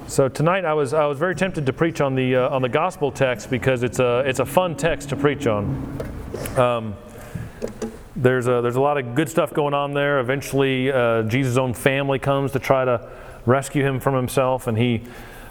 So tonight I was very tempted to preach on the gospel text because it's a fun text to preach on. There's a lot of good stuff going on there. Eventually, Jesus' own family comes to try to rescue him from himself, and he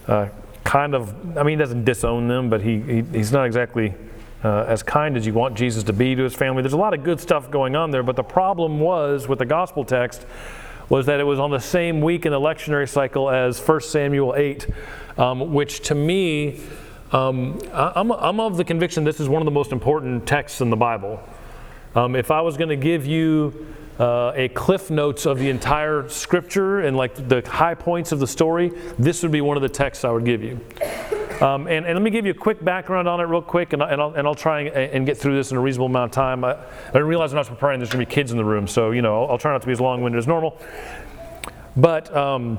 he doesn't disown them, but he's not exactly as kind as you want Jesus to be to his family. There's a lot of good stuff going on there, but the problem was with the gospel text was that it was on the same week in the lectionary cycle as 1 Samuel 8, which to me, I'm of the conviction this is one of the most important texts in the Bible. If I was going to give you a cliff notes of the entire scripture and like the high points of the story, this would be one of the texts I would give you. And let me give you a quick background on it real quick, and I'll try and get through this in a reasonable amount of time. I didn't realize when I was preparing there's going to be kids in the room, so I'll try not to be as long-winded as normal. But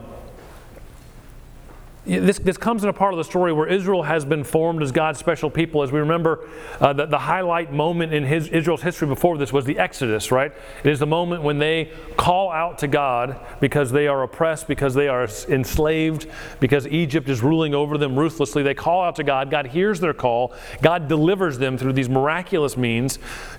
this comes in a part of the story where Israel has been formed as God's special people. As we remember, the highlight moment in Israel's history before this was the Exodus, right? It is the moment when they call out to God because they are oppressed, because they are enslaved, because Egypt is ruling over them ruthlessly. They call out to God. God hears their call. God delivers them through these miraculous means.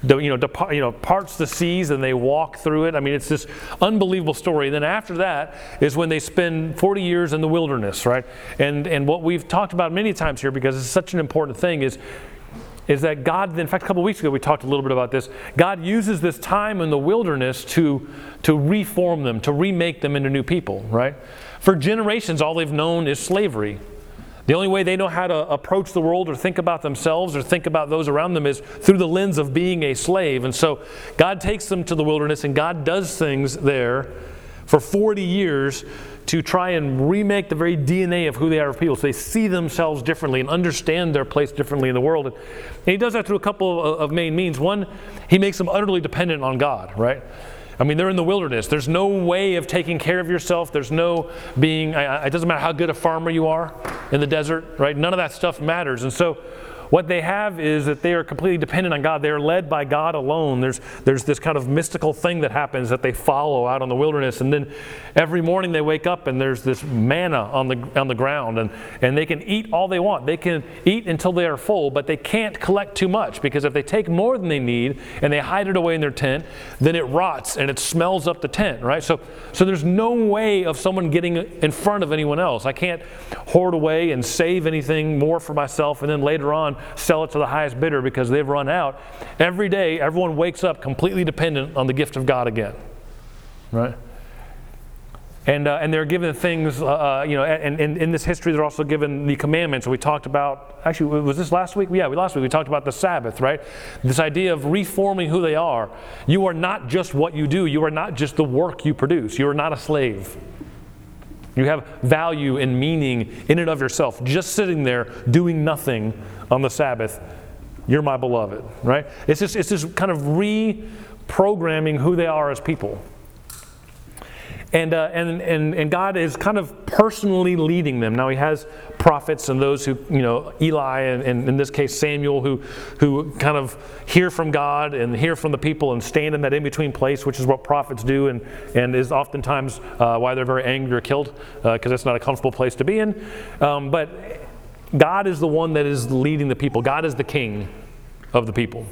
Parts the seas and they walk through it. I mean, it's this unbelievable story. And then after that is when they spend 40 years in the wilderness, right? And what we've talked about many times here, because it's such an important thing, is that God, in fact, a couple of weeks ago we talked a little bit about this, God uses this time in the wilderness to reform them, to remake them into new people, right? For generations, all they've known is slavery. The only way they know how to approach the world or think about themselves or think about those around them is through the lens of being a slave. And so God takes them to the wilderness, and God does things there for 40 years to try and remake the very DNA of who they are as people, so they see themselves differently and understand their place differently in the world. And he does that through a couple of main means. One, he makes them utterly dependent on God, right? I mean, they're in the wilderness. There's no way of taking care of yourself. There's no being, it doesn't matter how good a farmer you are in the desert, right? None of that stuff matters. And so what they have is that they are completely dependent on God. They are led by God alone. There's this kind of mystical thing that happens that they follow out on the wilderness. And then every morning they wake up and there's this manna on the ground. And they can eat all they want. They can eat until they are full, but they can't collect too much, because if they take more than they need and they hide it away in their tent, then it rots and it smells up the tent, right? So there's no way of someone getting in front of anyone else. I can't hoard away and save anything more for myself and then later on sell it to the highest bidder because they've run out. Every day, everyone wakes up completely dependent on the gift of God again, right? And they're given things, and in this history, they're also given the commandments. We talked about, actually, was this last week? Yeah, last week we talked about the Sabbath, right? This idea of reforming who they are. You are not just what you do. You are not just the work you produce. You are not a slave. You have value and meaning in and of yourself. Just sitting there doing nothing on the Sabbath, you're my beloved, right? It's this kind of reprogramming who they are as people. And God is kind of personally leading them. Now he has prophets and those who, Eli and in this case Samuel, who kind of hear from God and hear from the people and stand in that in-between place, which is what prophets do, and is oftentimes why they're very angry or killed, because it's not a comfortable place to be in. But God is the one that is leading the people. God is the king of the people.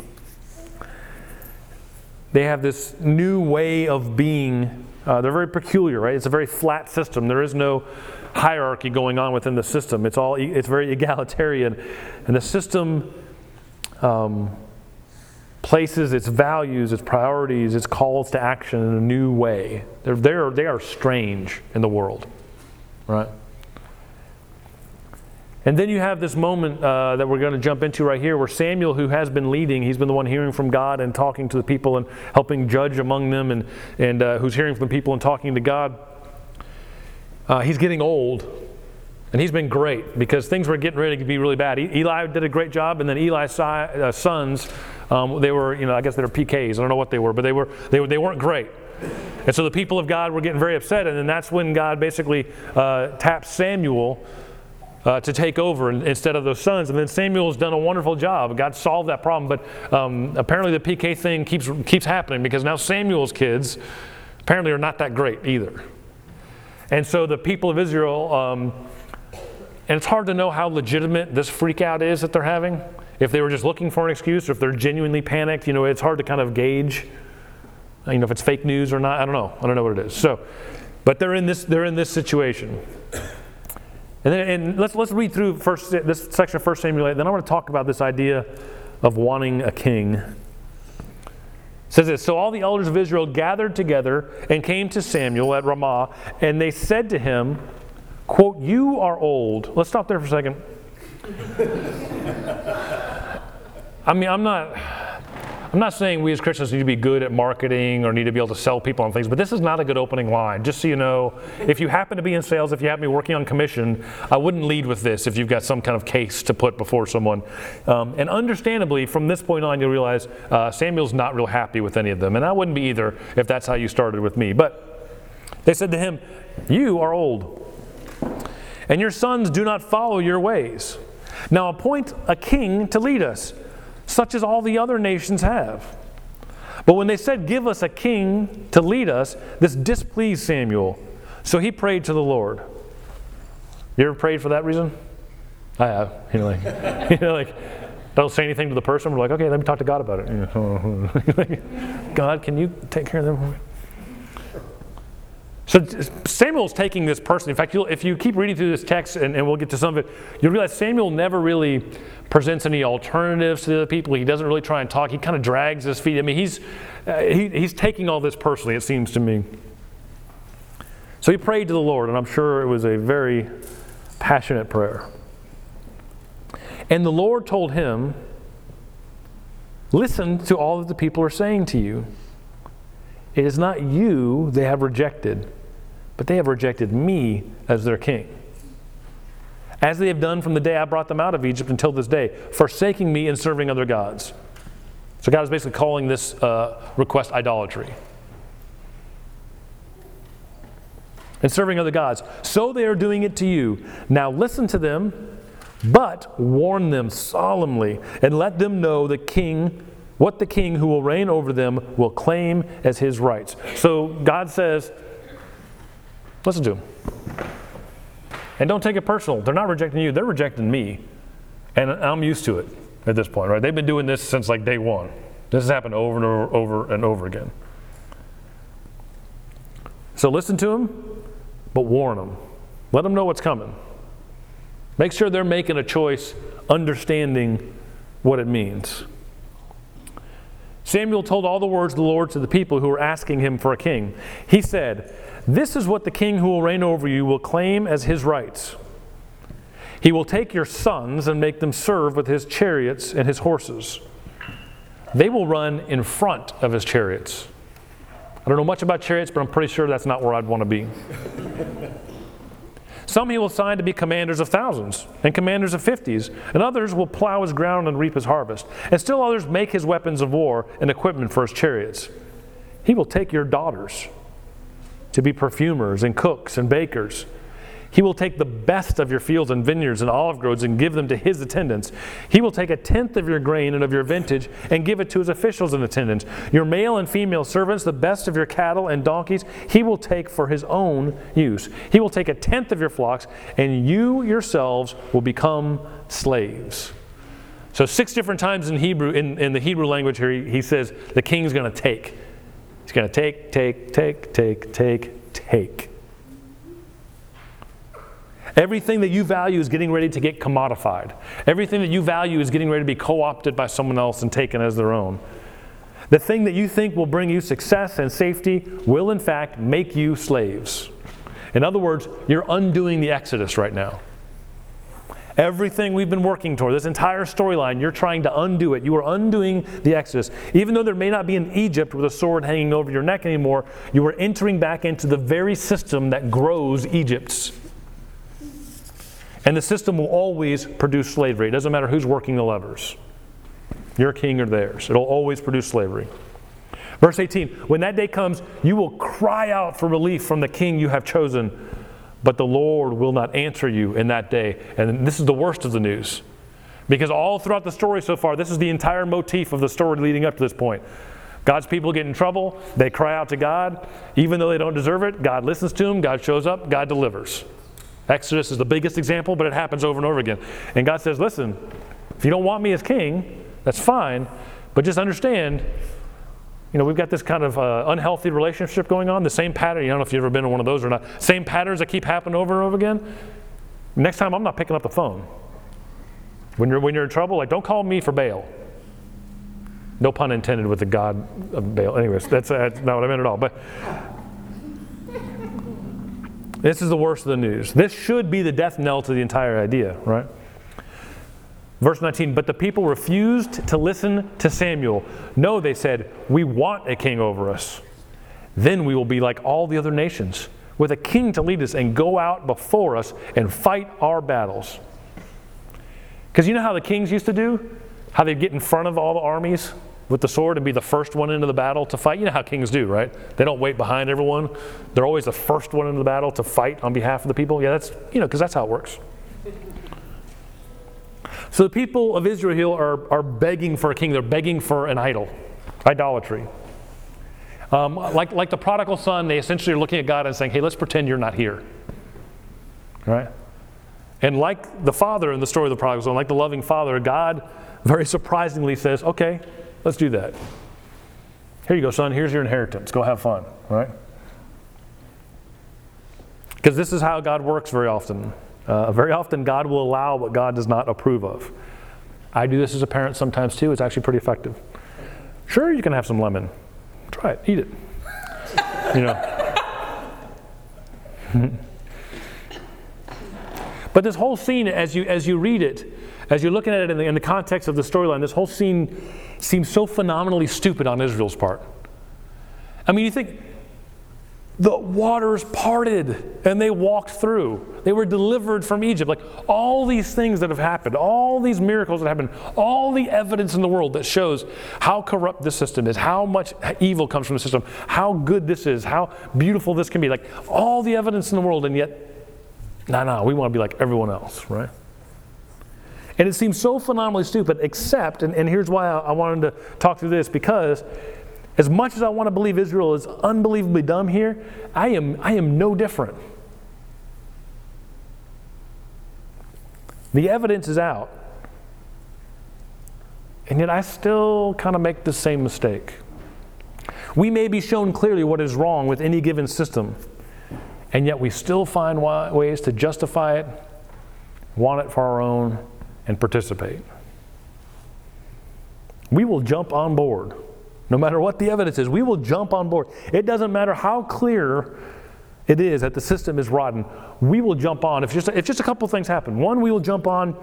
They have this new way of being. They're very peculiar, right? It's a very flat system. There is no hierarchy going on within the system. It's very egalitarian. And the system places its values, its priorities, its calls to action in a new way. They are strange in the world, right? And then you have this moment that we're going to jump into right here where Samuel, who has been leading, he's been the one hearing from God and talking to the people and helping judge among them, and who's hearing from the people and talking to God. He's getting old, and he's been great because things were getting ready to be really bad. Eli did a great job, and then Eli's sons, they were, I guess they were PKs. I don't know what they were, but they weren't great. And so the people of God were getting very upset, and then that's when God basically taps Samuel to take over instead of those sons. And then Samuel's done a wonderful job. God solved that problem. But apparently the PK thing keeps happening because now Samuel's kids apparently are not that great either. And so the people of Israel And it's hard to know how legitimate this freak out is that they're having. If they were just looking for an excuse, or if they're genuinely panicked, it's hard to kind of gauge, if it's fake news or not. I don't know what it is. But they're in this situation. And let's read through this section of 1 Samuel 8. Then I want to talk about this idea of wanting a king. It says this: So all the elders of Israel gathered together and came to Samuel at Ramah, and they said to him, quote, "You are old." Let's stop there for a second. I'm not saying we as Christians need to be good at marketing or need to be able to sell people on things, but this is not a good opening line. Just so you know, if you happen to be in sales, if you happen to be working on commission, I wouldn't lead with this if you've got some kind of case to put before someone. And understandably, from this point on, you'll realize Samuel's not real happy with any of them. And I wouldn't be either if that's how you started with me. But they said to him, "You are old, and your sons do not follow your ways. Now appoint a king to lead us, such as all the other nations have." But when they said, "Give us a king to lead us," this displeased Samuel. So he prayed to the Lord. You ever prayed for that reason? I have. Don't say anything to the person. We're like, okay, let me talk to God about it. God, can you take care of them? So Samuel's taking this personally. In fact, if you keep reading through this text, and we'll get to some of it, you'll realize Samuel never really presents any alternatives to the people. He doesn't really try and talk. He kind of drags his feet. He's taking all this personally, it seems to me. So he prayed to the Lord, and I'm sure it was a very passionate prayer. And the Lord told him, "Listen to all that the people are saying to you. It is not you they have rejected, but they have rejected me as their king, as they have done from the day I brought them out of Egypt until this day, forsaking me and serving other gods." So God is basically calling this request idolatry. And serving other gods. "So they are doing it to you. Now listen to them, but warn them solemnly, and let them know what the king who will reign over them will claim as his rights." So God says, listen to them. And don't take it personal. They're not rejecting you. They're rejecting me. And I'm used to it at this point, right? They've been doing this since like day one. This has happened over and over and over again. So listen to them, but warn them. Let them know what's coming. Make sure they're making a choice, understanding what it means. Samuel told all the words of the Lord to the people who were asking him for a king. He said, "This is what the king who will reign over you will claim as his rights. He will take your sons and make them serve with his chariots and his horses. They will run in front of his chariots." I don't know much about chariots, but I'm pretty sure that's not where I'd want to be. "Some he will assign to be commanders of thousands and commanders of 50s, and others will plow his ground and reap his harvest, and still others make his weapons of war and equipment for his chariots. He will take your daughters to be perfumers and cooks and bakers. He will take the best of your fields and vineyards and olive groves and give them to his attendants. He will take 1/10 of your grain and of your vintage and give it to his officials and attendants. Your male and female servants, the best of your cattle and donkeys, he will take for his own use. He will take 1/10 of your flocks, and you yourselves will become slaves." So 6 different times in Hebrew, in the Hebrew language here, he says the king's going to take. He's going to take. Everything that you value is getting ready to get commodified. Everything that you value is getting ready to be co-opted by someone else and taken as their own. The thing that you think will bring you success and safety will in fact make you slaves. In other words, you're undoing the Exodus right now. Everything we've been working toward, this entire storyline, you're trying to undo it. You are undoing the Exodus. Even though there may not be an Egypt with a sword hanging over your neck anymore, you are entering back into the very system that grows Egypts. And the system will always produce slavery. It doesn't matter who's working the levers. Your king or theirs. It'll always produce slavery. Verse 18, "When that day comes, you will cry out for relief from the king you have chosen, but the Lord will not answer you in that day." And this is the worst of the news. Because all throughout the story so far, this is the entire motif of the story leading up to this point. God's people get in trouble. They cry out to God. Even though they don't deserve it, God listens to them. God shows up. God delivers. Exodus is the biggest example, but it happens over and over again. And God says, listen, if you don't want me as king, that's fine, but just understand, we've got this kind of unhealthy relationship going on, the same pattern. I don't know if you've ever been in one of those or not. Same patterns that keep happening over and over again. Next time, I'm not picking up the phone. When you're in trouble, like, don't call me for bail. No pun intended with the God of Baal. Anyways, that's not what I meant at all. But this is the worst of the news. This should be the death knell to the entire idea, right? Verse 19, but the people refused to listen to Samuel. No, they said, we want a king over us. Then we will be like all the other nations, with a king to lead us and go out before us and fight our battles. Because you know how the kings used to do? How they'd get in front of all the armies with the sword and be the first one into the battle to fight. You know how kings do, right? They don't wait behind everyone. They're always the first one into the battle to fight on behalf of the people. Yeah, that's, because that's how it works. So the people of Israel are begging for a king. They're begging for an idol, idolatry. Like the prodigal son, they essentially are looking at God and saying, hey, let's pretend you're not here. Right? And like the father in the story of the prodigal son, like the loving father, God very surprisingly says, okay, let's do that. Here you go, son. Here's your inheritance. Go have fun. Right? Because this is how God works very often. Very often God will allow what God does not approve of. I do this as a parent sometimes too. It's actually pretty effective. Sure, you can have some lemon. Try it. Eat it. But this whole scene, as you read it, as you're looking at it in the context of the storyline, this whole scene seems so phenomenally stupid on Israel's part. I mean, you think, the waters parted and they walked through. They were delivered from Egypt. Like all these things that have happened, all these miracles that happened, all the evidence in the world that shows how corrupt this system is, how much evil comes from the system, how good this is, how beautiful this can be. Like all the evidence in the world, and yet, no, we want to be like everyone else, right? And it seems so phenomenally stupid, except, and here's why I wanted to talk through this, because as much as I want to believe Israel is unbelievably dumb here, I am no different. The evidence is out. And yet I still kind of make the same mistake. We may be shown clearly what is wrong with any given system, and yet we still find ways to justify it, want it for our own, and participate. We will jump on board. No matter what the evidence is, we will jump on board. It doesn't matter how clear it is that the system is rotten. We will jump on. If just a couple things happen. One, we will jump on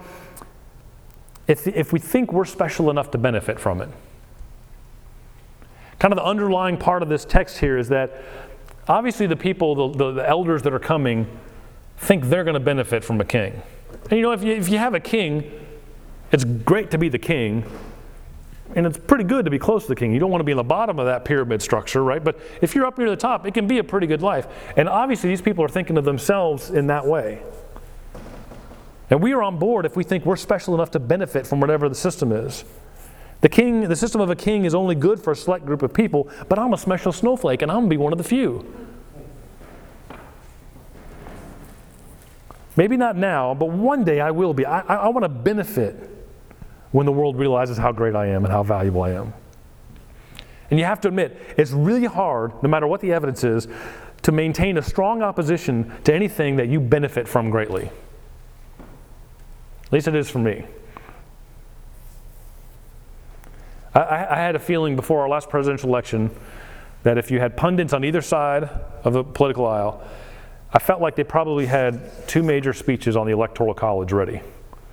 if we think we're special enough to benefit from it. Kind of the underlying part of this text here is that obviously the people, the elders that are coming, think they're going to benefit from a king. And if you have a king, it's great to be the king. And it's pretty good to be close to the king. You don't want to be in the bottom of that pyramid structure, right? But if you're up near the top, it can be a pretty good life. And obviously these people are thinking of themselves in that way. And we are on board if we think we're special enough to benefit from whatever the system is. The system of a king is only good for a select group of people, but I'm a special snowflake and I'm going to be one of the few. Maybe not now, but one day I will be. I want to benefit when the world realizes how great I am and how valuable I am. And you have to admit, it's really hard, no matter what the evidence is, to maintain a strong opposition to anything that you benefit from greatly. At least it is for me. I had a feeling before our last presidential election that if you had pundits on either side of the political aisle, I felt like they probably had 2 major speeches on the Electoral College ready.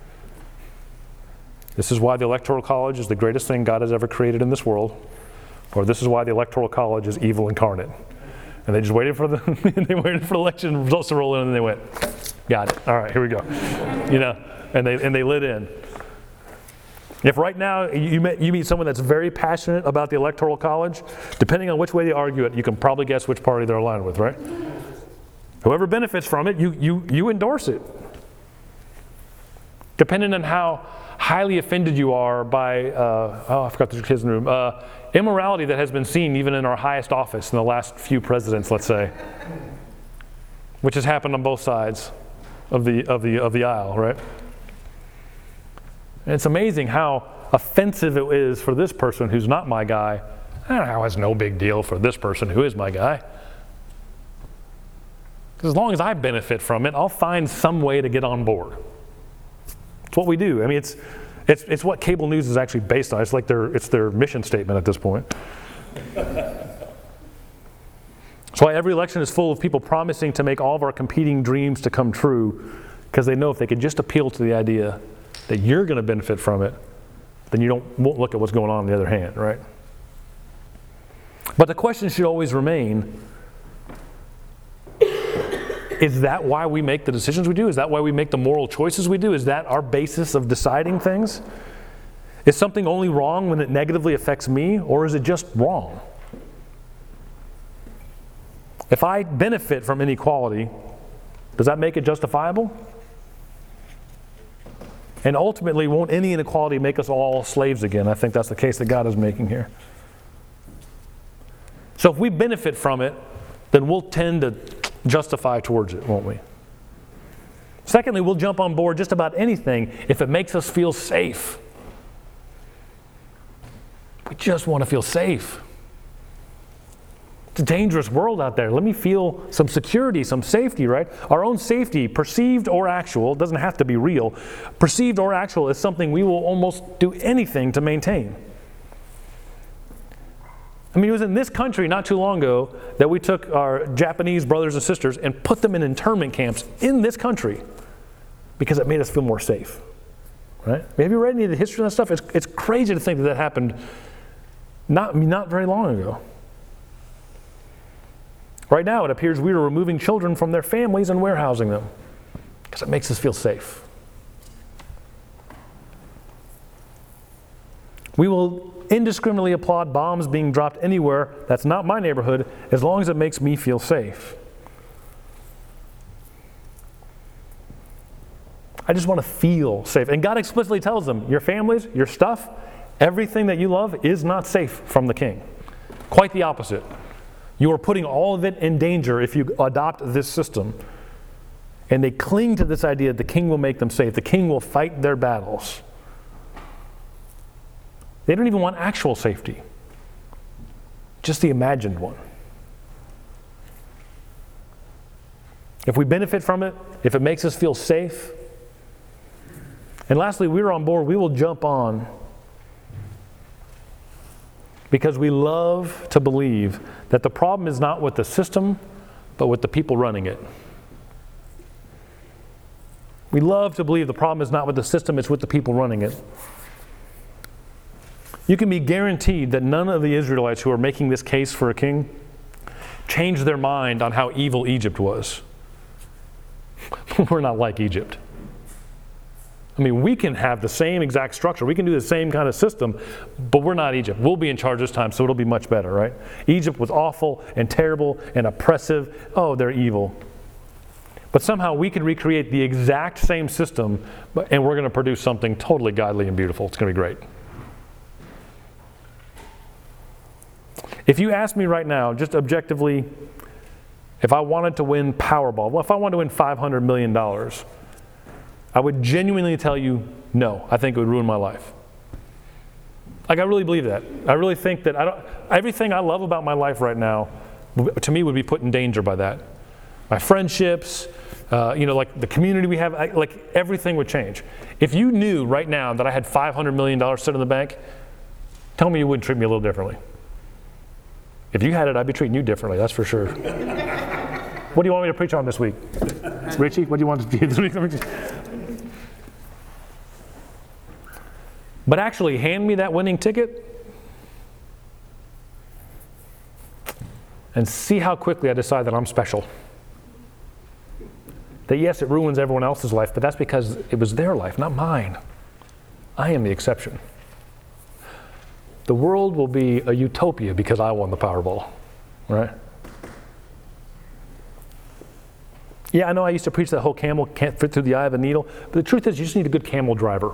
This is why the Electoral College is the greatest thing God has ever created in this world. Or this is why the Electoral College is evil incarnate. And they just waited for the election results to roll in, and they went, got it. All right, here we go. And they lit in. If right now you meet someone that's very passionate about the Electoral College, depending on which way they argue it, you can probably guess which party they're aligned with, right? Whoever benefits from it, you endorse it. Depending on how highly offended you are by, I forgot the kid's name, immorality that has been seen even in our highest office in the last few presidents, let's say, which has happened on both sides. of the aisle, right? And it's amazing how offensive it is for this person who's not my guy. How it's no big deal for this person who is my guy. Because as long as I benefit from it, I'll find some way to get on board. It's what we do. I mean, it's what cable news is actually based on. It's like their mission statement at this point. That's why every election is full of people promising to make all of our competing dreams to come true, because they know if they could just appeal to the idea that you're going to benefit from it, then you won't look at what's going on the other hand, right? But the question should always remain, is that why we make the decisions we do? Is that why we make the moral choices we do? Is that our basis of deciding things? Is something only wrong when it negatively affects me, or is it just wrong? If I benefit from inequality, does that make it justifiable? And ultimately, won't any inequality make us all slaves again? I think that's the case that God is making here. So if we benefit from it, then we'll tend to justify towards it, won't we? Secondly, we'll jump on board just about anything if it makes us feel safe. We just want to feel safe. It's a dangerous world out there. Let me feel some security, some safety, right? Our own safety, perceived or actual, doesn't have to be real. Perceived or actual is something we will almost do anything to maintain. I mean, it was in this country not too long ago that we took our Japanese brothers and sisters and put them in internment camps in this country because it made us feel more safe, right? Have you read any of the history of that stuff? It's crazy to think that happened not very long ago. Right now, it appears we are removing children from their families and warehousing them because it makes us feel safe. We will indiscriminately applaud bombs being dropped anywhere that's not my neighborhood as long as it makes me feel safe. I just want to feel safe. And God explicitly tells them, your families, your stuff, everything that you love is not safe from the king. Quite the opposite. You are putting all of it in danger if you adopt this system. And they cling to this idea that the king will make them safe. The king will fight their battles. They don't even want actual safety, just the imagined one. If we benefit from it, if it makes us feel safe, and lastly, we're on board, we will jump on because we love to believe that the problem is not with the system, but with the people running it. We love to believe the problem is not with the system, it's with the people running it. You can be guaranteed that none of the Israelites who are making this case for a king changed their mind on how evil Egypt was. We're not like Egypt. I mean, we can have the same exact structure. We can do the same kind of system, but we're not Egypt. We'll be in charge this time, so it'll be much better, right? Egypt was awful and terrible and oppressive. Oh, they're evil. But somehow we can recreate the exact same system, and we're going to produce something totally godly and beautiful. It's going to be great. If you ask me right now, just objectively, if I wanted to win Powerball, well, if I wanted to win $500 million, I would genuinely tell you, no, I think it would ruin my life. Like, I really believe that. I really think that everything I love about my life right now, to me, would be put in danger by that. My friendships, like the community we have, like everything would change. If you knew right now that I had $500 million sitting in the bank, tell me you wouldn't treat me a little differently. If you had it, I'd be treating you differently, that's for sure. What do you want me to preach on this week? Richie, what do you want to do? But actually, hand me that winning ticket and see how quickly I decide that I'm special. That yes, it ruins everyone else's life, but that's because it was their life, not mine. I am the exception. The world will be a utopia because I won the Powerball, right? Yeah, I know I used to preach that whole camel can't fit through the eye of a needle, but the truth is you just need a good camel driver.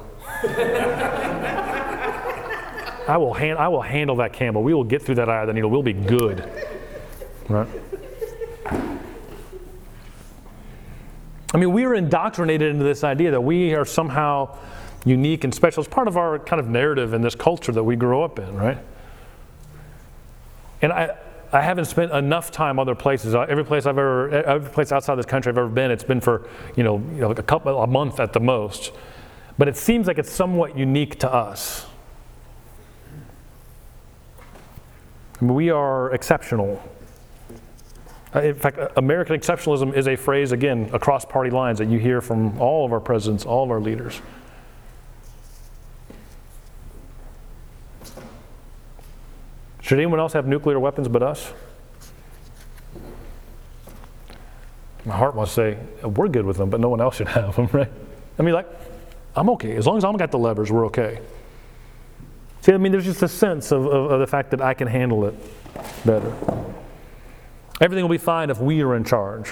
I will handle that camel. We will get through that eye of the needle. We'll be good, right? I mean, we are indoctrinated into this idea that we are somehow unique and special. It's part of our kind of narrative in this culture that we grow up in, right? And I haven't spent enough time other places. Every place outside this country I've ever been, it's been for like a month at the most. But it seems like it's somewhat unique to us. I mean, we are exceptional. In fact, American exceptionalism is a phrase, again, across party lines that you hear from all of our presidents, all of our leaders. Should anyone else have nuclear weapons but us? My heart wants to say, we're good with them, but no one else should have them, right? I mean, like, I'm okay. As long as I've got the levers, we're okay. See, I mean, there's just a sense of the fact that I can handle it better. Everything will be fine if we are in charge.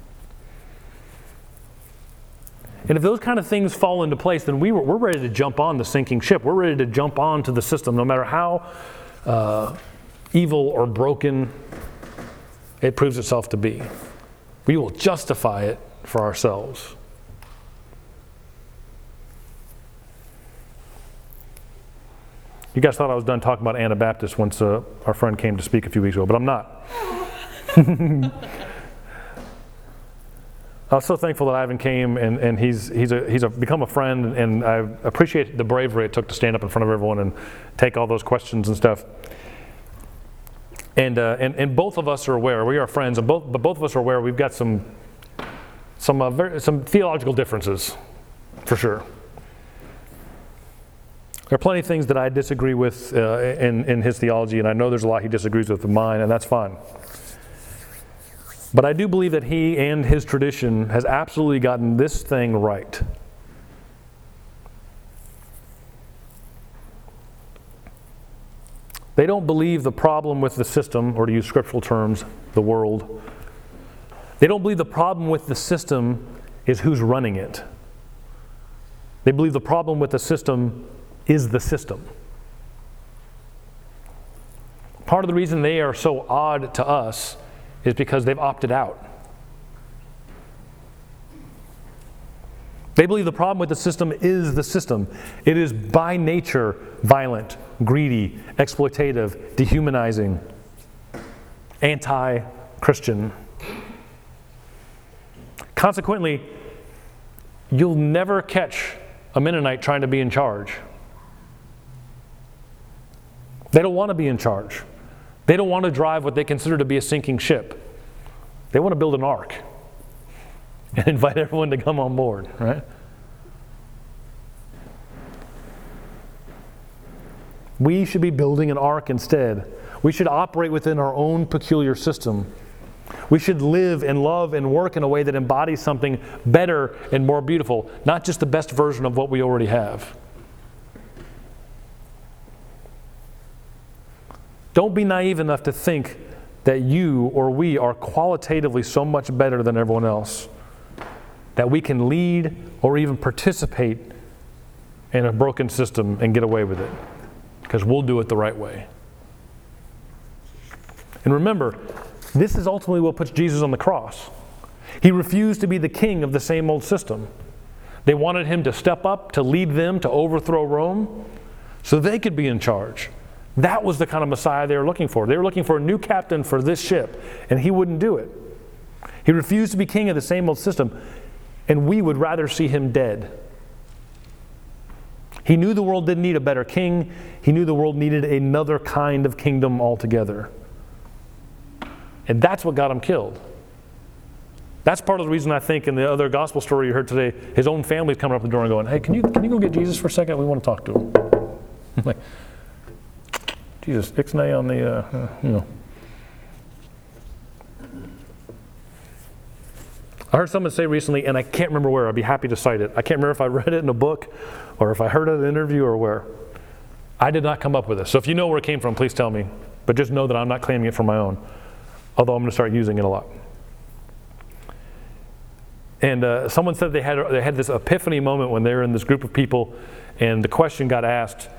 And if those kind of things fall into place, then we're ready to jump on the sinking ship. We're ready to jump onto the system, no matter how evil or broken it proves itself to be. We will justify it for ourselves. You guys thought I was done talking about Anabaptists once our friend came to speak a few weeks ago, but I'm not. I was so thankful that Ivan came, and he's become a friend, and I appreciate the bravery it took to stand up in front of everyone and take all those questions and stuff. And both of us are aware, we are friends, but both of us are aware we've got some theological differences, for sure. There are plenty of things that I disagree with in his theology, and I know there's a lot he disagrees with mine, and that's fine. But I do believe that he and his tradition has absolutely gotten this thing right. They don't believe the problem with the system, or to use scriptural terms, the world. They don't believe the problem with the system is who's running it. They believe the problem with the system is the system. Part of the reason they are so odd to us is because they've opted out. They believe the problem with the system is the system. It is by nature violent, greedy, exploitative, dehumanizing, anti-Christian. Consequently, you'll never catch a Mennonite trying to be in charge. They don't want to be in charge. They don't want to drive what they consider to be a sinking ship. They want to build an ark and invite everyone to come on board, right? We should be building an ark instead. We should operate within our own peculiar system. We should live and love and work in a way that embodies something better and more beautiful, not just the best version of what we already have. Don't be naive enough to think that you or we are qualitatively so much better than everyone else that we can lead or even participate in a broken system and get away with it, because we'll do it the right way. And remember, this is ultimately what puts Jesus on the cross. He refused to be the king of the same old system. They wanted him to step up, to lead them, to overthrow Rome, so they could be in charge. That was the kind of Messiah they were looking for. They were looking for a new captain for this ship, and he wouldn't do it. He refused to be king of the same old system, and we would rather see him dead. He knew the world didn't need a better king. He knew the world needed another kind of kingdom altogether. And that's what got him killed. That's part of the reason I think in the other gospel story you heard today, his own family's coming up the door and going, "Hey, can you go get Jesus for a second? We want to talk to him." I'm like, Jesus, ixnay on the, I heard someone say recently, and I can't remember where, I'd be happy to cite it. I can't remember if I read it in a book or if I heard it in an interview or where. I did not come up with this. So if you know where it came from, please tell me. But just know that I'm not claiming it for my own, although I'm going to start using it a lot. And someone said they had this epiphany moment when they were in this group of people, and the question got asked,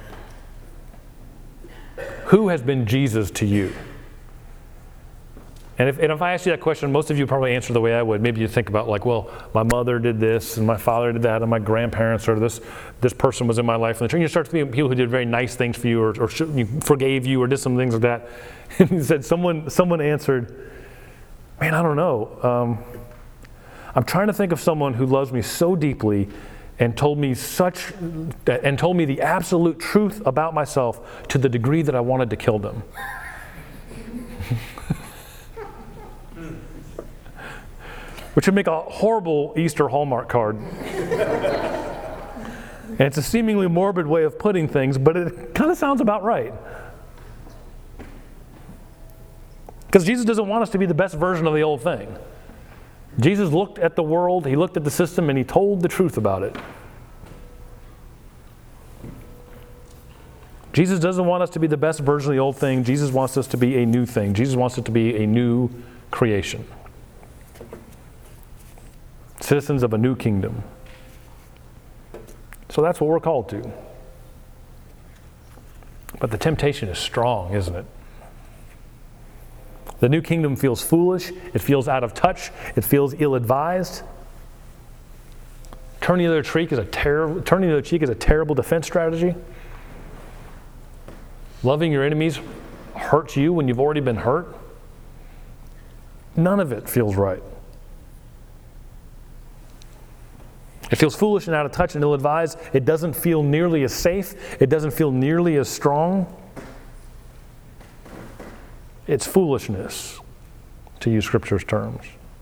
who has been Jesus to you? And if I ask you that question, most of you probably answer the way I would. Maybe you think about like, well, my mother did this, and my father did that, and my grandparents, or this person was in my life. And you start to think of people who did very nice things for you, or forgave you, or did some things like that. And he said, someone answered, man, I don't know. I'm trying to think of someone who loves me so deeply and told me the absolute truth about myself to the degree that I wanted to kill them. Which would make a horrible Easter Hallmark card. And it's a seemingly morbid way of putting things, but it kind of sounds about right. Because Jesus doesn't want us to be the best version of the old thing. Jesus looked at the world, he looked at the system, and he told the truth about it. Jesus doesn't want us to be the best version of the old thing. Jesus wants us to be a new thing. Jesus wants us to be a new creation. Citizens of a new kingdom. So that's what we're called to. But the temptation is strong, isn't it? The new kingdom feels foolish. It feels out of touch. It feels ill-advised. Turning the other cheek is a terrible defense strategy. Loving your enemies hurts you when you've already been hurt. None of it feels right. It feels foolish and out of touch and ill-advised. It doesn't feel nearly as safe. It doesn't feel nearly as strong. It's foolishness, to use Scripture's terms.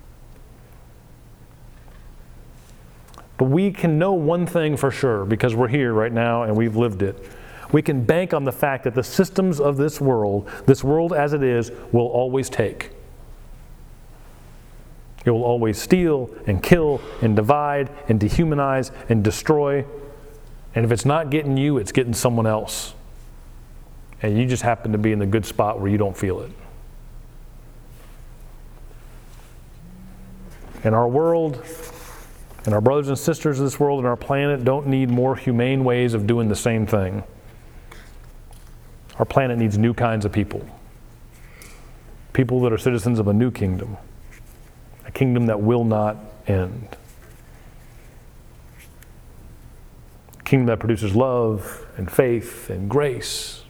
But we can know one thing for sure, because we're here right now and we've lived it. We can bank on the fact that the systems of this world as it is, will always take. It will always steal and kill and divide and dehumanize and destroy. And if it's not getting you, it's getting someone else. And you just happen to be in the good spot where you don't feel it. And our world, and our brothers and sisters of this world and our planet don't need more humane ways of doing the same thing. Our planet needs new kinds of people. People that are citizens of a new kingdom. A kingdom that will not end. A kingdom that produces love and faith and grace.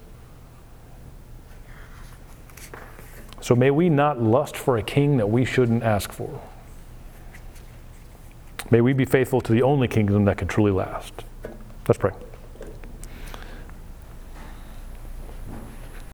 So may we not lust for a king that we shouldn't ask for. May we be faithful to the only kingdom that can truly last. Let's pray.